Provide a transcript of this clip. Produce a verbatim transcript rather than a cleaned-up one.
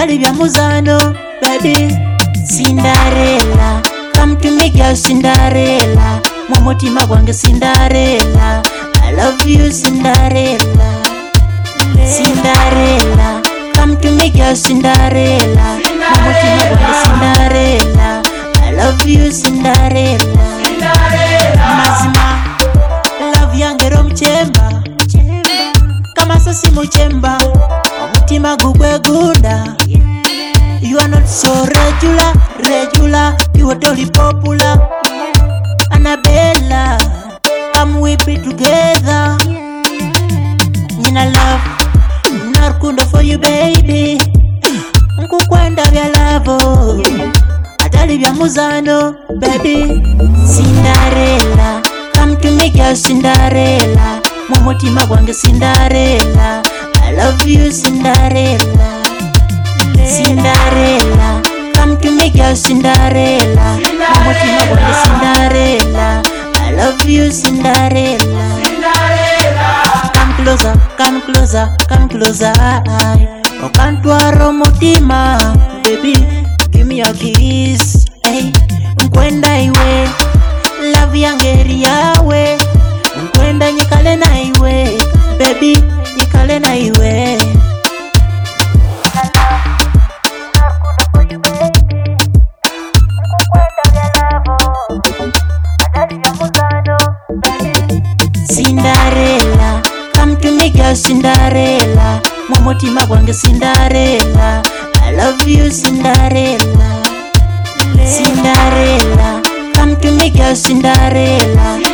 atali bya muzano, baby. Cinderella, come to me girl, Cinderella. Mumutima gwange Cinderella, I love you Cinderella. Cinderella, come to me girl, Cinderella. Mumutima gwange Cinderella, I love you Cinderella. Mazima, love yange romuchemba, kama sasi muchemba, omutima gugwe gunda. You are not so regular, regular, you are totally popular. Annabella, come we be together. Nina love, narkunda for you baby. Nkukwenda bya love, atali bya muzano, baby. Cinderella, come to me girl, Cinderella. Mumutima gwange Cinderella, I love you Cinderella. Cinderella, come to me girl, Cinderella. Mumutima gwange Cinderella, I love you Cinderella. Come closer, come closer, come closer. Okantwara omutima, baby, give me a kiss. Hey, nkwenda iwe, love yange eri yawe. Nkwenda nyikale na iwe, baby, nyikale na iwe. Cinderella, come to me girl, Cinderella. Mumutima gwange Cinderella, I love you Cinderella. Cinderella, come to me girl, Cinderella.